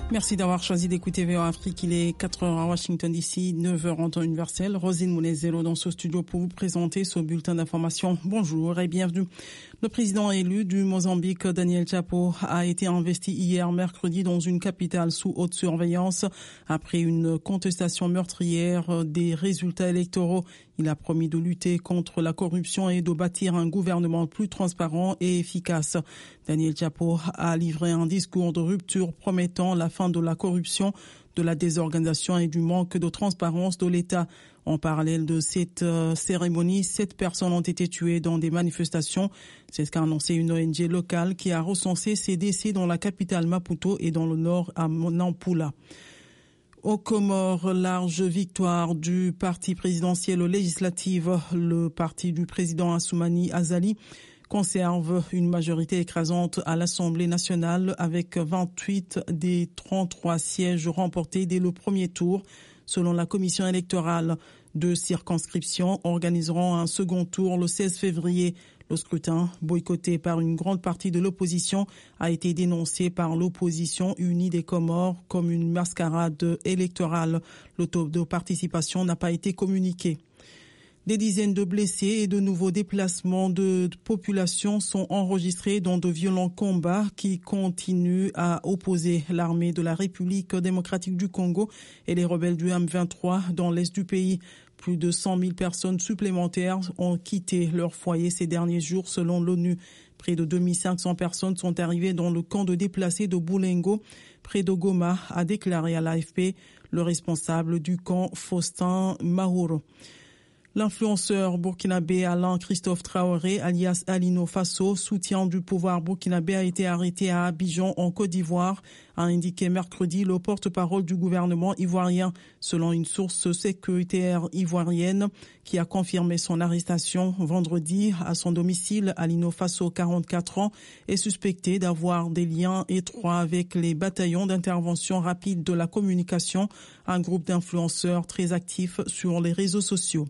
Merci d'avoir choisi d'écouter VOA Afrique. Il est 4h à Washington DC, 9h en temps universel. Rosine Mounezero dans ce studio pour vous présenter ce bulletin d'information. Bonjour et bienvenue. Le président élu du Mozambique, Daniel Chapo, a été investi hier mercredi dans une capitale sous haute surveillance après une contestation meurtrière des résultats électoraux. Il a promis de lutter contre la corruption et de bâtir un gouvernement plus transparent et efficace. Daniel Chapo a livré un discours de rupture promettant la fin de la corruption, de la désorganisation et du manque de transparence de l'État. En parallèle de cette cérémonie, 7 personnes ont été tuées dans des manifestations. C'est ce qu'a annoncé une ONG locale qui a recensé ces décès dans la capitale Maputo et dans le nord à Nampula. Aux Comores, large victoire du parti présidentiel législative. Le parti du président Assoumani Azali conserve une majorité écrasante à l'Assemblée nationale avec 28 des 33 sièges remportés dès le premier tour. Selon la commission électorale, 2 circonscriptions organiseront un second tour le 16 février. Le scrutin, boycotté par une grande partie de l'opposition, a été dénoncé par l'opposition unie des Comores comme une mascarade électorale. Le taux de participation n'a pas été communiqué. Des dizaines de blessés et de nouveaux déplacements de population sont enregistrés dans de violents combats qui continuent à opposer l'armée de la République démocratique du Congo et les rebelles du M23 dans l'est du pays. Plus de 100 000 personnes supplémentaires ont quitté leur foyer ces derniers jours selon l'ONU. Près de 2500 personnes sont arrivées dans le camp de déplacés de Boulengo, près de Goma, a déclaré à l'AFP le responsable du camp Faustin Mahouro. L'influenceur burkinabé Alain Christophe Traoré, alias Alino Faso, soutien du pouvoir burkinabé, a été arrêté à Abidjan, en Côte d'Ivoire, a indiqué mercredi le porte-parole du gouvernement ivoirien, selon une source sécuritaire ivoirienne qui a confirmé son arrestation vendredi à son domicile. Alino Faso, 44 ans, est suspecté d'avoir des liens étroits avec les bataillons d'intervention rapide de la communication, un groupe d'influenceurs très actifs sur les réseaux sociaux.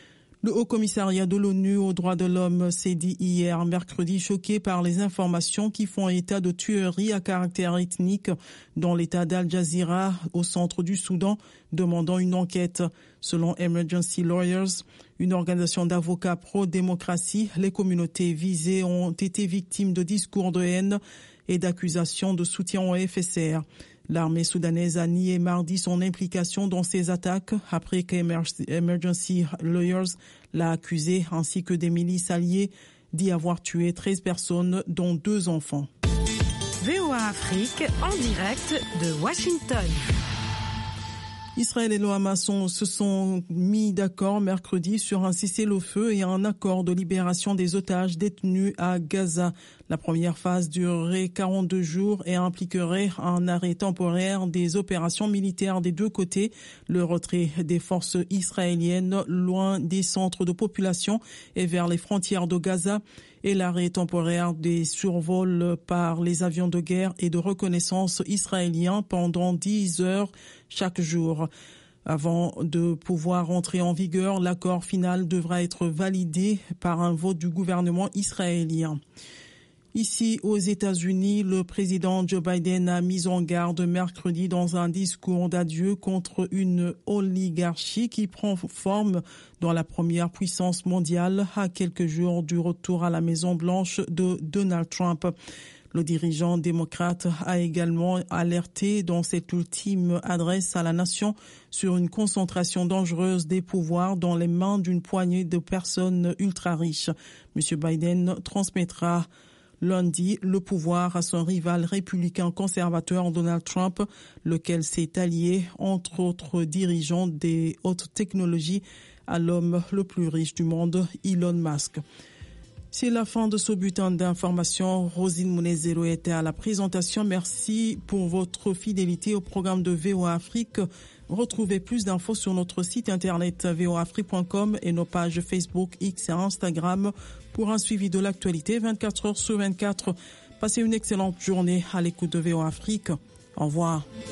Le Haut-Commissariat de l'ONU aux droits de l'homme s'est dit hier mercredi choqué par les informations qui font état de tueries à caractère ethnique dans l'état d'Al Jazeera au centre du Soudan, demandant une enquête. Selon Emergency Lawyers, une organisation d'avocats pro-démocratie, les communautés visées ont été victimes de discours de haine et d'accusations de soutien au FSR. L'armée soudanaise a nié mardi son implication dans ces attaques après qu'Emergency Lawyers l'a accusé, ainsi que des milices alliées, d'y avoir tué 13 personnes, dont 2 enfants. VOA Afrique, en direct de Washington. Israël et le Hamas se sont mis d'accord mercredi sur un cessez-le-feu et un accord de libération des otages détenus à Gaza. La première phase durerait 42 jours et impliquerait un arrêt temporaire des opérations militaires des 2 côtés, le retrait des forces israéliennes loin des centres de population et vers les frontières de Gaza, et l'arrêt temporaire des survols par les avions de guerre et de reconnaissance israéliens pendant 10 heures chaque jour. Avant de pouvoir entrer en vigueur, l'accord final devra être validé par un vote du gouvernement israélien. Ici, aux États-Unis, le président Joe Biden a mis en garde mercredi dans un discours d'adieu contre une oligarchie qui prend forme dans la première puissance mondiale à quelques jours du retour à la Maison-Blanche de Donald Trump. Le dirigeant démocrate a également alerté dans cette ultime adresse à la nation sur une concentration dangereuse des pouvoirs dans les mains d'une poignée de personnes ultra riches. M. Biden transmettra lundi le pouvoir à son rival républicain conservateur Donald Trump, lequel s'est allié, entre autres dirigeants des hautes technologies, à l'homme le plus riche du monde, Elon Musk. C'est la fin de ce bulletin d'information. Rosine Mounezero était à la présentation. Merci pour votre fidélité au programme de VOA Afrique. Retrouvez plus d'infos sur notre site internet voaafrique.com et nos pages Facebook, X et Instagram pour un suivi de l'actualité 24 heures sur 24. Passez une excellente journée à l'écoute de VOA Afrique. Au revoir.